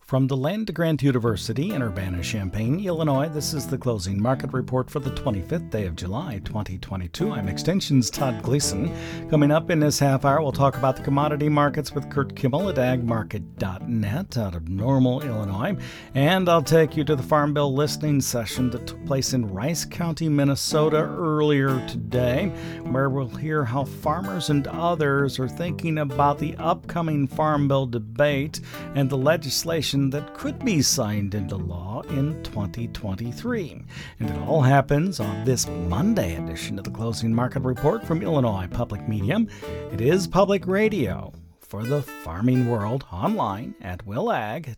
From the Land Grant University in Urbana-Champaign, Illinois, this is the closing market report for the 25th day of July, 2022. I'm Extension's Todd Gleason. Coming up in this half hour, we'll talk about the commodity markets with Kurt Kimmel at agmarket.net out of Normal, Illinois. And I'll take you to the Farm Bill listening session that took place in Rice County, Minnesota earlier today, where we'll hear how farmers and others are thinking about the upcoming Farm Bill debate and the legislation that could be signed into law in 2023. And it all happens on this Monday edition of the Closing Market Report from Illinois Public Media. It is public radio for the farming world online at willag.org.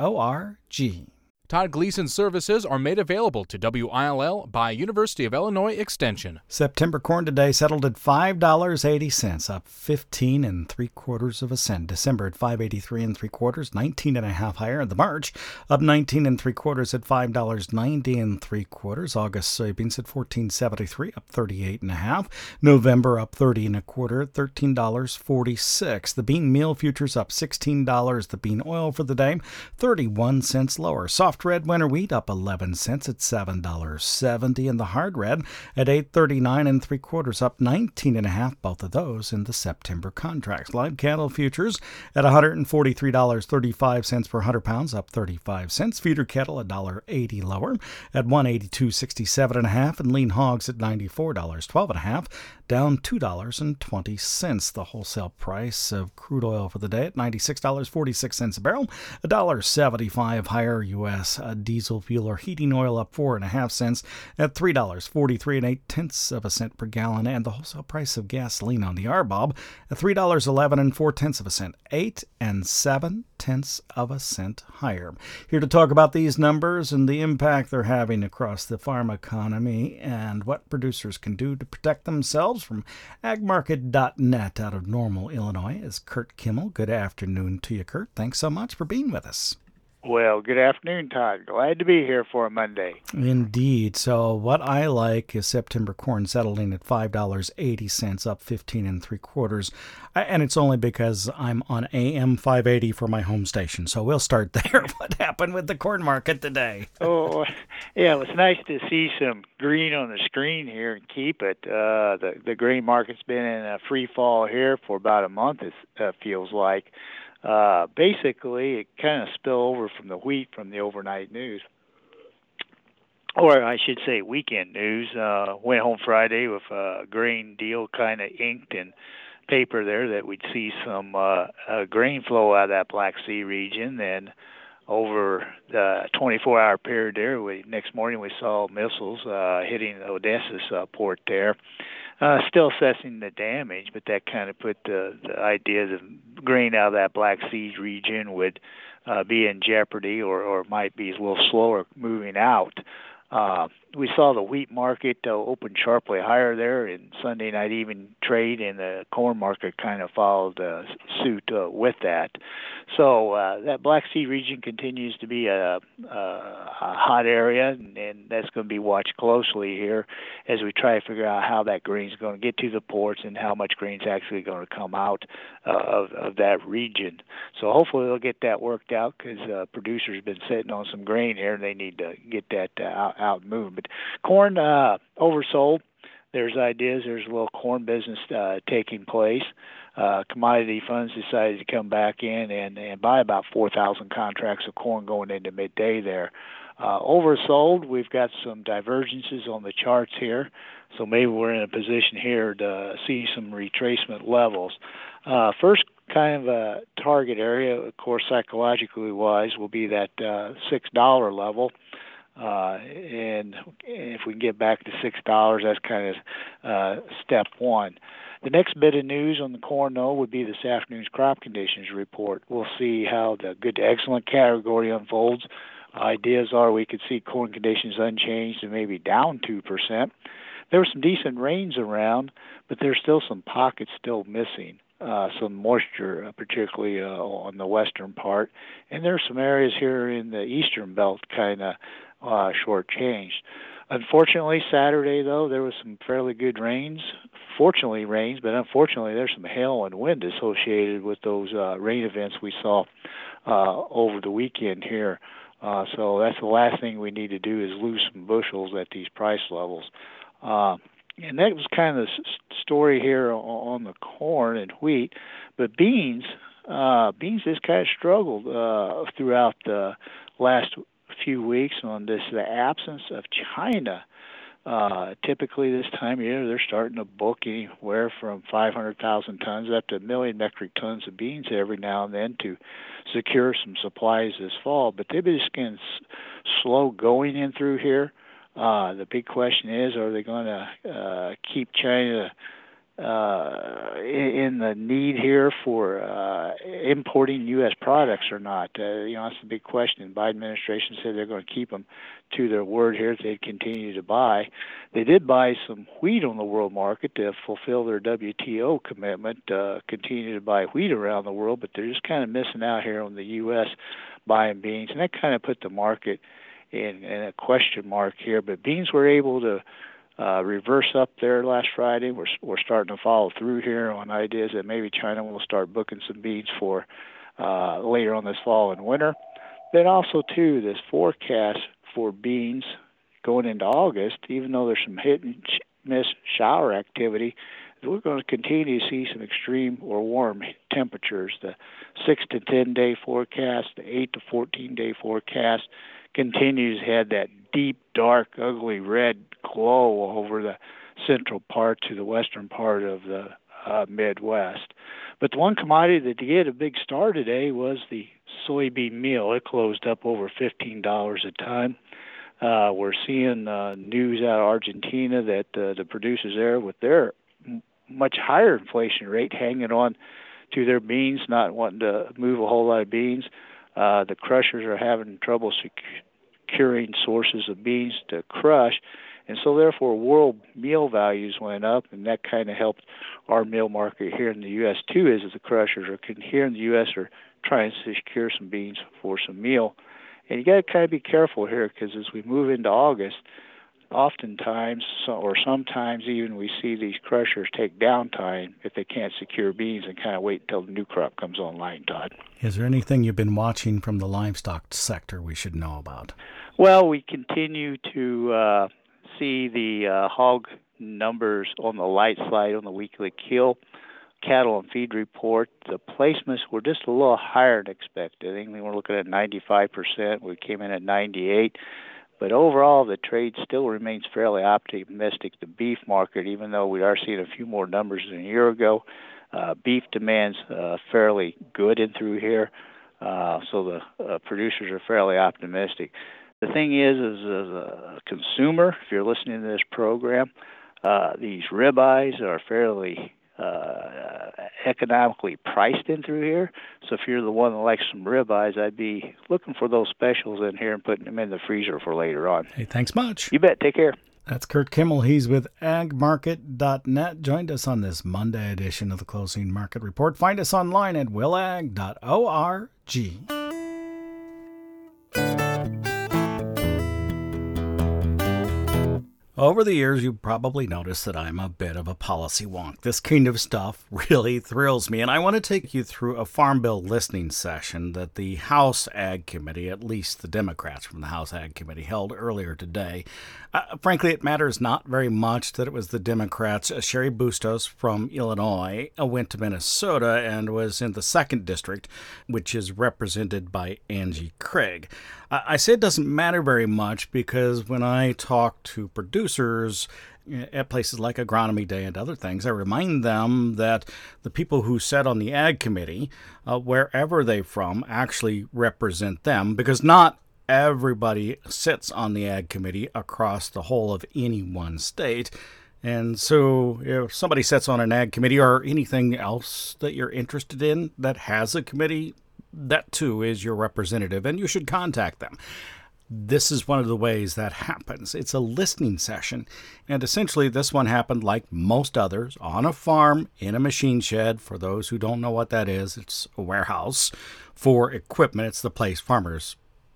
Todd Gleason's services are made available to WILL by University of Illinois Extension. September corn today settled at $5.80, up 15 3/4 cents. December at $5.83 3/4, 19 1/2 higher. The March up 19 3/4 at $5.90 3/4. August soybeans at $14.73, up 38 1/2. November up 30 1/4 at $13.46. The bean meal futures up $16. The bean oil for the day 31 cents lower. Soft red winter wheat up 11 cents at $7.70, and the hard red at $8.39 3/4, up 19 1/2, both of those in the September contracts. Live cattle futures at $143.35 per 100 pounds, up 35 cents. Feeder cattle $1.80 lower at $182.67 1/2, and lean hogs at $94.12 1/2, down $2.20. The wholesale price of crude oil for the day at $96.46 a barrel, $1.75 higher. U.S. diesel fuel or heating oil up 4 1/2 cents at $3.43 8/10 cent per gallon, and the wholesale price of gasoline on the RBOB at $3.11 4/10 cent, 8 7/10 cent higher. Here to talk about these numbers and the impact they're having across the farm economy and what producers can do to protect themselves from agmarket.net out of Normal, Illinois is Kurt Kimmel. Good afternoon to you, Kurt. Thanks so much for being with us. Well, good afternoon, Todd. Glad to be here for a Monday. Indeed. So what I like is September corn settling at $5.80, up 15 3/4. And it's only because I'm on AM 580 for my home station. So we'll start there. What happened with the corn market today? Oh, yeah, it was nice to see some green on the screen here and keep it. The grain market's been in a free fall here for about a month, it feels like. Basically, it kind of spilled over from the wheat from the overnight news, or I should say weekend news. Went home Friday with a grain deal kind of inked in paper there that we'd see some grain flow out of that Black Sea region. Then over the 24-hour period there, next morning we saw missiles hitting Odessa's port there. Still assessing the damage, but that kind of put the idea that grain out of that Black Sea region would be in jeopardy or might be a little slower moving out. We saw the wheat market open sharply higher there in Sunday night even trade, and the corn market kind of followed suit with that. So that Black Sea region continues to be a hot area, and that's going to be watched closely here as we try to figure out how that grain is going to get to the ports and how much grain is actually going to come out of that region. So hopefully they'll get that worked out because producers have been sitting on some grain here, and they need to get that out and moving. But corn oversold. There's ideas. There's a little corn business taking place. Commodity funds decided to come back in and buy about 4,000 contracts of corn going into midday there. Oversold. We've got some divergences on the charts here, so maybe we're in a position here to see some retracement levels. First kind of a target area, of course, psychologically wise, will be that $6 level. And if we can get back to $6, that's kind of step one. The next bit of news on the corn, though, would be this afternoon's crop conditions report. We'll see how the good to excellent category unfolds. Ideas are we could see corn conditions unchanged and maybe down 2%. There were some decent rains around, but there's still some pockets still missing. Some moisture, particularly on the western part. And there's some areas here in the eastern belt kind of shortchanged. Unfortunately, Saturday, though, there was some fairly good rains. Fortunately, rains, but unfortunately, there's some hail and wind associated with those rain events we saw over the weekend here. So that's the last thing we need to do is lose some bushels at these price levels. And that was kind of the story here on the corn and wheat. But beans just kind of struggled throughout the last few weeks on this, the absence of China. Typically this time of year, they're starting to book anywhere from 500,000 tons up to 1 million metric tons of beans every now and then to secure some supplies this fall. But they've been just getting slow going in through here. The big question is, are they going to keep China in the need here for importing U.S. products or not? That's the big question. The Biden administration said they're going to keep them to their word here. They continue to buy. They did buy some wheat on the world market to fulfill their WTO commitment, continue to buy wheat around the world, but they're just kind of missing out here on the U.S. buying beans, and that kind of put the market in a question mark here. But beans were able to reverse up there last Friday. We're starting to follow through here on ideas that maybe China will start booking some beans for later on this fall and winter. Then also, too, this forecast for beans going into August, even though there's some hit and miss shower activity, we're going to continue to see some extreme or warm temperatures. The 6 to 10 day forecast, the 8 to 14 day forecast continues to have that deep, dark, ugly red glow over the central part to the western part of the Midwest. But the one commodity that did get a big star today was the soybean meal. It closed up over $15 a ton. We're seeing news out of Argentina that the producers there, with their much higher inflation rate, hanging on to their beans, not wanting to move a whole lot of beans. The crushers are having trouble securing sources of beans to crush, and so therefore world meal values went up, and that kind of helped our meal market here in the U.S. too, as the crushers are here in the U.S. are trying to secure some beans for some meal. And you got to kind of be careful here, because as we move into August, oftentimes, or sometimes even, we see these crushers take downtime if they can't secure beans and kind of wait until the new crop comes online, Todd. Is there anything you've been watching from the livestock sector we should know about? Well, we continue to see the hog numbers on the light side on the weekly kill. Cattle and feed report, the placements were just a little higher than expected. I think we were looking at 95%. We came in at 98%. But overall, the trade still remains fairly optimistic. The beef market, even though we are seeing a few more numbers than a year ago, beef demand's fairly good in through here. So the producers are fairly optimistic. The thing is as a consumer, if you're listening to this program, these ribeyes are fairly economically priced in through here. So if you're the one that likes some ribeyes, I'd be looking for those specials in here and putting them in the freezer for later on. Hey, thanks much. You bet. Take care. That's Kurt Kimmel. He's with agmarket.net. Joined us on this Monday edition of the Closing Market Report. Find us online at willag.org. Over the years, you've probably noticed that I'm a bit of a policy wonk. This kind of stuff really thrills me, and I want to take you through a Farm Bill listening session that the House Ag Committee, at least the Democrats from the House Ag Committee, held earlier today. Frankly, it matters not very much that it was the Democrats. Sherry Bustos from Illinois went to Minnesota and was in the 2nd District, which is represented by Angie Craig. I say it doesn't matter very much because when I talk to producers at places like Agronomy Day and other things, I remind them that the people who sit on the Ag Committee, wherever they're from, actually represent them, because not everybody sits on the Ag Committee across the whole of any one state. And so if somebody sits on an Ag Committee or anything else that you're interested in that has a committee, that too is your representative, and you should contact them. This is one of the ways that happens. It's a listening session, and essentially this one happened like most others on a farm in a machine shed. For those who don't know what that is, it's a warehouse for equipment. It's the place farmers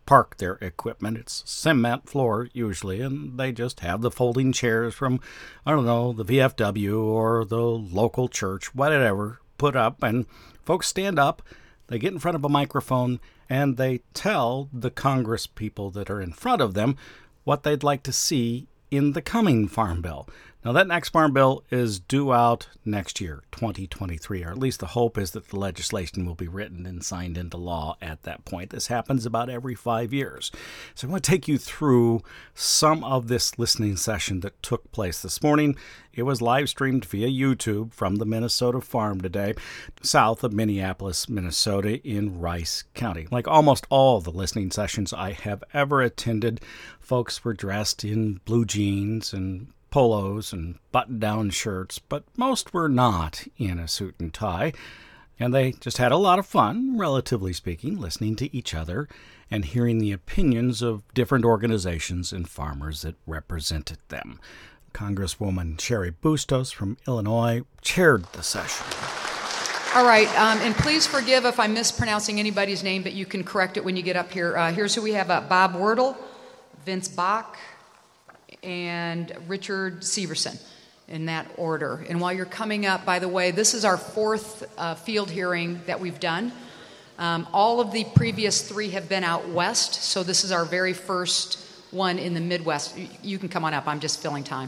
park their equipment. It's cement floor usually, and they just have the folding chairs from, I don't know, the VFW or the local church, whatever, put up, and folks stand up, they get in front of a microphone, and they tell the Congress people that are in front of them what they'd like to see in the coming Farm Bill. Now, that next Farm Bill is due out next year, 2023, or at least the hope is that the legislation will be written and signed into law at that point. This happens about every 5 years. So I want to take you through some of this listening session that took place this morning. It was live streamed via YouTube from the Minnesota Farm today, south of Minneapolis, Minnesota, in Rice County. Like almost all the listening sessions I have ever attended, folks were dressed in blue jeans and polos and button-down shirts, but most were not in a suit and tie, and they just had a lot of fun, relatively speaking, listening to each other and hearing the opinions of different organizations and farmers that represented them. Congresswoman Cheri Bustos from Illinois chaired the session. All right, and please forgive if I'm mispronouncing anybody's name, but you can correct it when you get up here. Here's who we have: Bob Werdle, Vince Bach, and Richard Severson, in that order. And while you're coming up, by the way, this is our fourth field hearing that we've done. All of the previous three have been out west, so this is our very first one in the Midwest. You can come on up, I'm just filling time.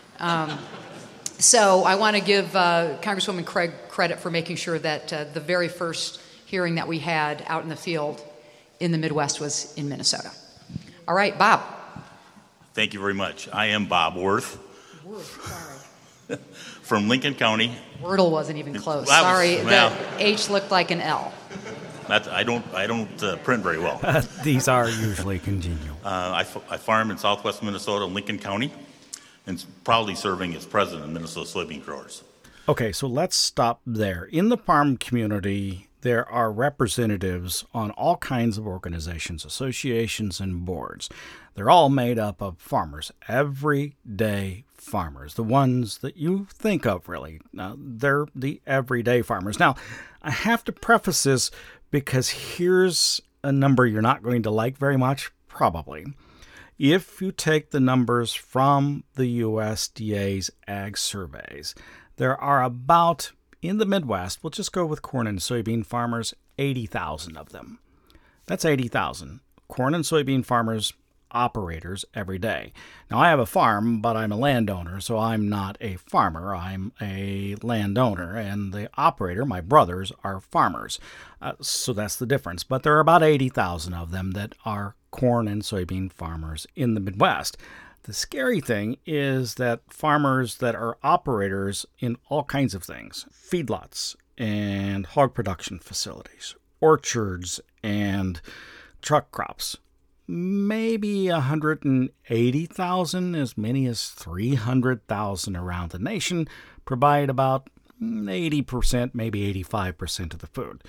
So I want to give Congresswoman Craig credit for making sure that the very first hearing that we had out in the field in the Midwest was in Minnesota. All right, Bob. Thank you very much. I am Bob Worth. Sorry. From Lincoln County. Wordle wasn't even close. Well, Sorry, well, the H looked like an L. I don't print very well. These are usually congenial. I farm in southwest Minnesota, Lincoln County, and proudly serving as president of Minnesota Soybean Growers. Okay, so let's stop there. In the farm community, there are representatives on all kinds of organizations, associations, and boards. They're all made up of farmers, everyday farmers, the ones that you think of, really. They're the everyday farmers. Now, I have to preface this because here's a number you're not going to like very much, probably. If you take the numbers from the USDA's ag surveys, there are about, in the Midwest, we'll just go with corn and soybean farmers, 80,000 of them. That's 80,000 corn and soybean farmers, operators every day. Now, I have a farm, but I'm a landowner, so I'm not a farmer. I'm a landowner, and the operator, my brothers, are farmers. So that's the difference. But there are about 80,000 of them that are corn and soybean farmers in the Midwest. The scary thing is that farmers that are operators in all kinds of things, feedlots and hog production facilities, orchards and truck crops, maybe 180,000, as many as 300,000 around the nation, provide about 80%, maybe 85% of the food.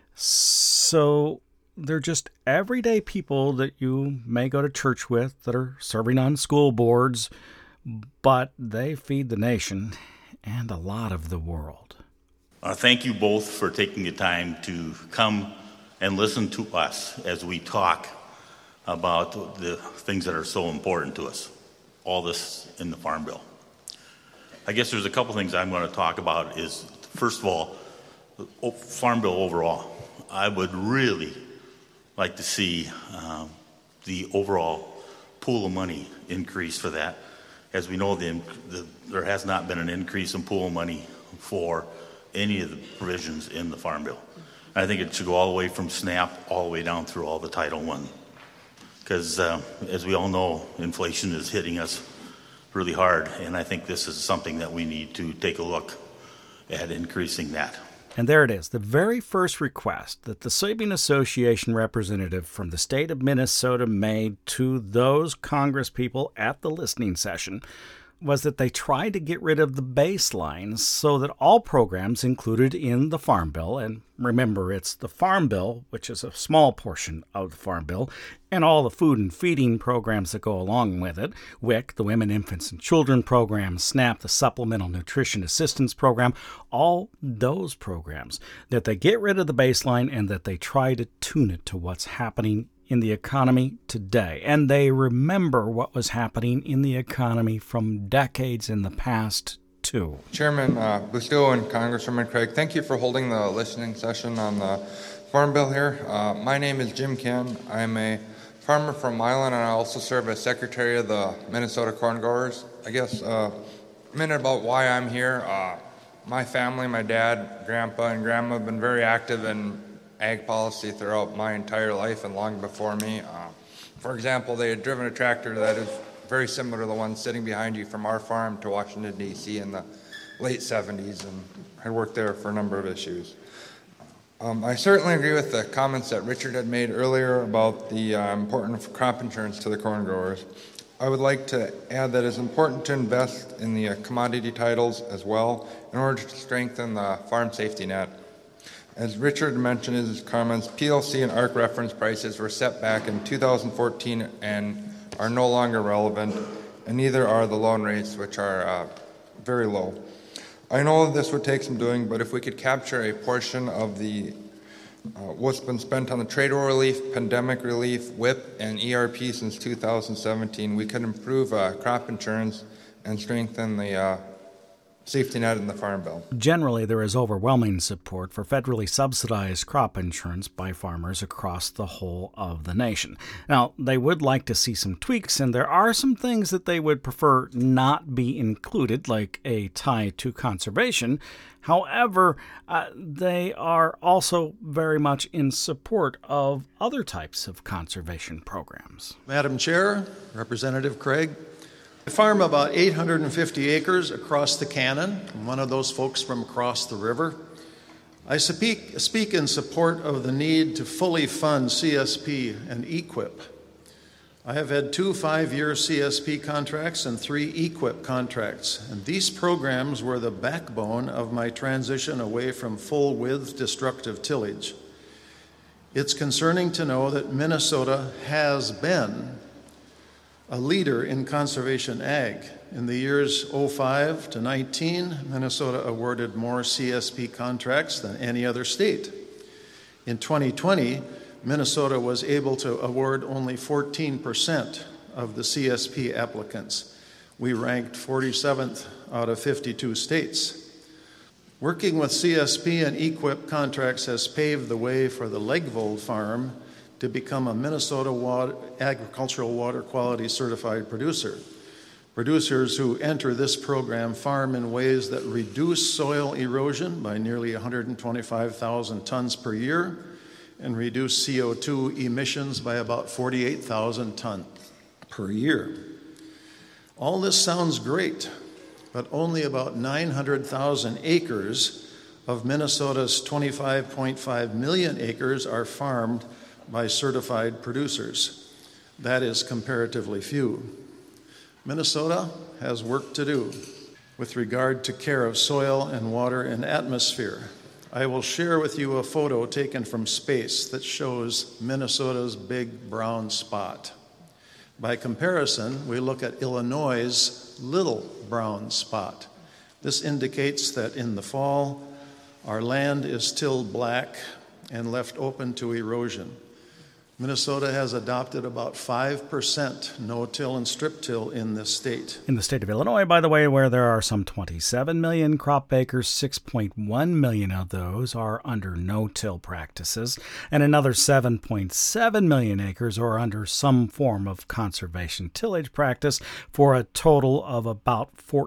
So they're just everyday people that you may go to church with that are serving on school boards, but they feed the nation and a lot of the world. Thank you both for taking the time to come and listen to us as we talk about the things that are so important to us, all this in the Farm Bill. I guess there's a couple things I'm going to talk about is, first of all, the Farm Bill overall. I would really like to see the overall pool of money increase for that. As we know, there has not been an increase in pool of money for any of the provisions in the Farm Bill. I think it should go all the way from SNAP all the way down through all the Title I. Because as we all know, inflation is hitting us really hard, and I think this is something that we need to take a look at increasing that. And there it is, the very first request that the Soybean Association representative from the state of Minnesota made to those Congress people at the listening session was that they tried to get rid of the baseline so that all programs included in the Farm Bill, and remember, it's the Farm Bill, which is a small portion of the Farm Bill, and all the food and feeding programs that go along with it, WIC, the Women, Infants, and Children program, SNAP, the Supplemental Nutrition Assistance Program, all those programs, that they get rid of the baseline and that they try to tune it to what's happening in the economy today, and they remember what was happening in the economy from decades in the past, too. Chairman Bustill and Congresswoman Craig, thank you for holding the listening session on the Farm Bill here. My name is Jim Ken. I'm a farmer from Milan, and I also serve as secretary of the Minnesota Corn Growers. I guess a minute about why I'm here. My family, my dad, grandpa, and grandma have been very active in ag policy throughout my entire life and long before me. For example, they had driven a tractor that is very similar to the one sitting behind you from our farm to Washington, D.C. in the late 70s, and had worked there for a number of issues. I certainly agree with the comments that Richard had made earlier about the importance of crop insurance to the corn growers. I would like to add that it's important to invest in the commodity titles as well in order to strengthen the farm safety net. As Richard mentioned in his comments, PLC and ARC reference prices were set back in 2014 and are no longer relevant, and neither are the loan rates, which are very low. I know this would take some doing, but if we could capture a portion of the what's been spent on the trade war relief, pandemic relief, WIP, and ERP since 2017, we could improve crop insurance and strengthen the safety net in the Farm Bill. Generally, there is overwhelming support for federally subsidized crop insurance by farmers across the whole of the nation. Now, they would like to see some tweaks, and there are some things that they would prefer not be included, like a tie to conservation. However, they are also very much in support of other types of conservation programs. Madam Chair, Representative Craig, I farm about 850 acres across the Cannon. I'm one of those folks from across the river. I speak in support of the need to fully fund CSP and EQIP. I have had 2 5-year CSP contracts and 3 EQIP contracts, and these programs were the backbone of my transition away from full-width destructive tillage. It's concerning to know that Minnesota has been a leader in conservation ag. In the years 05 to 19, Minnesota awarded more CSP contracts than any other state. In 2020, Minnesota was able to award only 14% of the CSP applicants. We ranked 47th out of 52 states. Working with CSP and EQIP contracts has paved the way for the Legvold farm to become a Minnesota agricultural water quality certified producer. Producers who enter this program farm in ways that reduce soil erosion by nearly 125,000 tons per year and reduce CO2 emissions by about 48,000 tons per year. All this sounds great, but only about 900,000 acres of Minnesota's 25.5 million acres are farmed by certified producers. That is comparatively few. Minnesota has work to do with regard to care of soil and water and atmosphere. I will share with you a photo taken from space that shows Minnesota's big brown spot. By comparison, we look at Illinois' little brown spot. This indicates that in the fall, our land is still black and left open to erosion. Minnesota has adopted about 5% no-till and strip-till in this state. In the state of Illinois, by the way, where there are some 27 million crop acres, 6.1 million of those are under no-till practices, and another 7.7 million acres are under some form of conservation tillage practice, for a total of about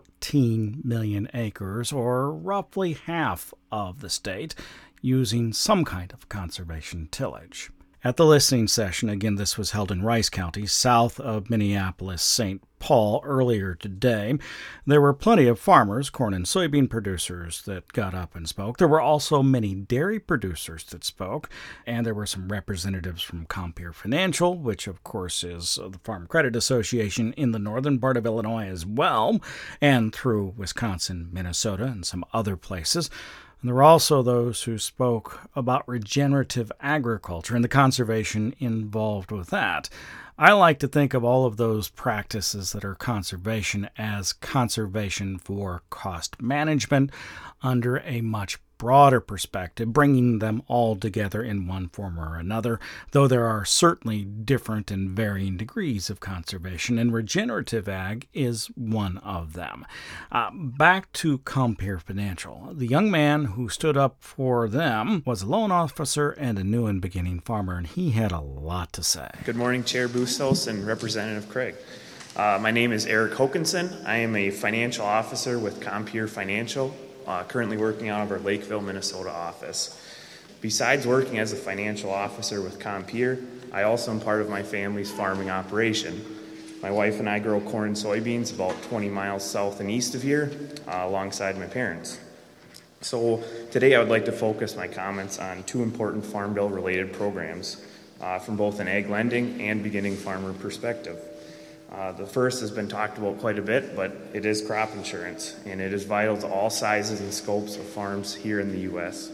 14 million acres, or roughly half of the state, using some kind of conservation tillage. At the listening session, again, this was held in Rice County, south of Minneapolis-St. Paul, earlier today, there were plenty of farmers, corn and soybean producers, that got up and spoke. There were also many dairy producers that spoke, and there were some representatives from Compeer Financial, which, of course, is the Farm Credit Association in the northern part of Illinois as well, and through Wisconsin, Minnesota, and some other places. And there were also those who spoke about regenerative agriculture and the conservation involved with that. I like to think of all of those practices that are conservation as conservation for cost management under a much broader perspective, bringing them all together in one form or another, though there are certainly different and varying degrees of conservation, and regenerative ag is one of them. Back to Compeer Financial. The young man who stood up for them was a loan officer and a new and beginning farmer, and he had a lot to say. Good morning, Chair Bustos and Representative Craig. My name is Eric Hokinson. I am a financial officer with Compeer Financial, currently working out of our Lakeville, Minnesota office. Besides working as a financial officer with Compeer, I also am part of my family's farming operation. My wife and I grow corn and soybeans about 20 miles south and east of here, alongside my parents. So today I would like to focus my comments on two important Farm Bill related programs from both an ag lending and beginning farmer perspective. The first has been talked about quite a bit, but it is crop insurance, and it is vital to all sizes and scopes of farms here in the U.S.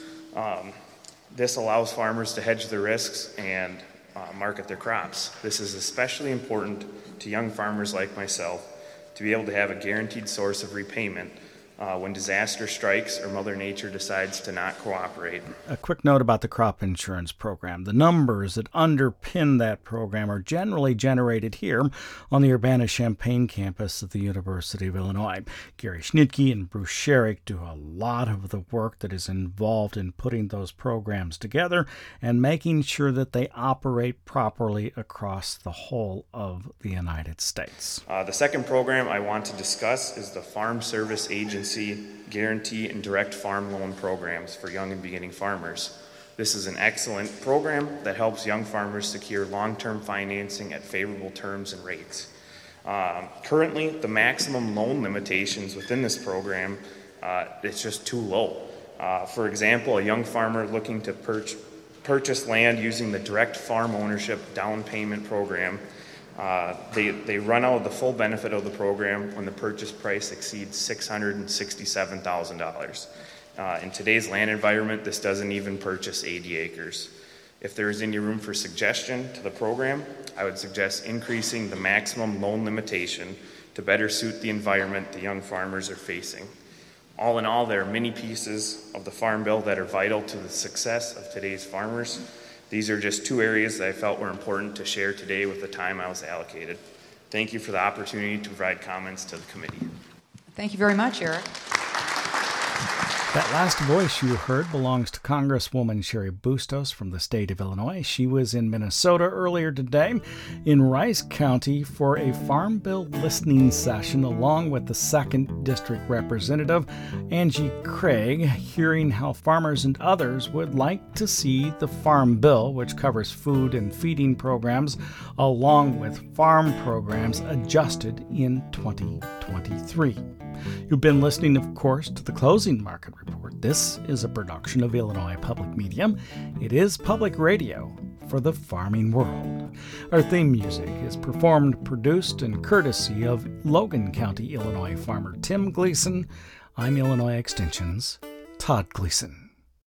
This allows farmers to hedge their risks and market their crops. This is especially important to young farmers like myself to be able to have a guaranteed source of repayment when disaster strikes or Mother Nature decides to not cooperate. A quick note about the crop insurance program. The numbers that underpin that program are generally generated here on the Urbana-Champaign campus of the University of Illinois. Gary Schnitke and Bruce Sherrick do a lot of the work that is involved in putting those programs together and making sure that they operate properly across the whole of the United States. The second program I want to discuss is the Farm Service Agency Guarantee and Direct Farm Loan Programs for young and beginning farmers. This is an excellent program that helps young farmers secure long-term financing at favorable terms and rates. Currently, the maximum loan limitations within this program, it's just too low. For example, a young farmer looking to purchase land using the Direct Farm Ownership Down Payment Program, they run out of the full benefit of the program when the purchase price exceeds $667,000. In today's land environment, this doesn't even purchase 80 acres. If there is any room for suggestion to the program, I would suggest increasing the maximum loan limitation to better suit the environment the young farmers are facing. All in all, there are many pieces of the Farm Bill that are vital to the success of today's farmers. These are just two areas that I felt were important to share today with the time I was allocated. Thank you for the opportunity to provide comments to the committee. Thank you very much, Eric. That last voice you heard belongs to Congresswoman Cheri Bustos from the state of Illinois. She was in Minnesota earlier today in Rice County for a Farm Bill listening session along with the 2nd District Representative Angie Craig, hearing how farmers and others would like to see the Farm Bill, which covers food and feeding programs, along with farm programs adjusted in 2023. You've been listening, of course, to the Closing Market Report. This is a production of Illinois Public Media. It is public radio for the farming world. Our theme music is performed, produced, and courtesy of Logan County, Illinois farmer Tim Gleason. I'm Illinois Extension's Todd Gleason.